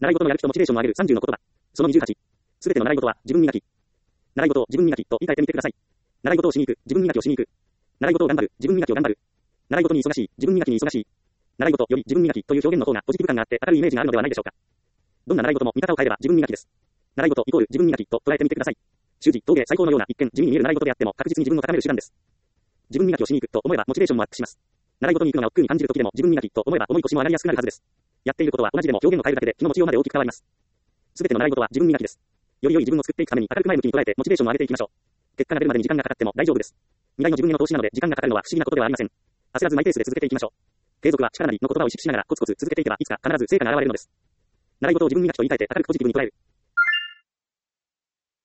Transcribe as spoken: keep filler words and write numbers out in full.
習い事のやる気とモチベーションを上げるさんじゅうの言葉。そのにじゅうはち。すべての習い事は自分磨き。習い事を自分磨きと言い換えてみてください。習い事をしに行く、自分磨きをしに行く。習い事を頑張る、自分磨きを頑張る。習い事に忙しい、自分磨きに忙しい。習い事より自分磨きという表現の方がポジティブ感があって明るいイメージがあるのではないでしょうか。どんな習い事も見方を変えれば自分磨きです。習い事イコール自分磨きと捉えてみてください。習字、陶芸、最高のような一見地味に見える習い事であっても確実に自分を高める手段です。自分磨きをしに行くと思えばモチベーションもアップします。習い事に行くのが億劫に感じる時でも自分磨きと思えば重い腰も上がりやすくなるはずです。やっていることは同じでも表現を変えるだけで気の持ちようまで大きく変わります。すべての習い事は自分磨きです。より良い自分を作っていくために明るく前向きに捉えてモチベーションを上げていきましょう。結果が出るまでに時間がかかっても大丈夫です。未来の自分への投資なので時間がかかるのは不思議なことではありません。焦らずマイペースで続けていきましょう。継続は力なりの言葉を意識しながらコツコツ続けていけばいつか必ず成果が現れるのです。習い事を自分磨きと言い換えて明るくポジティブに捉える。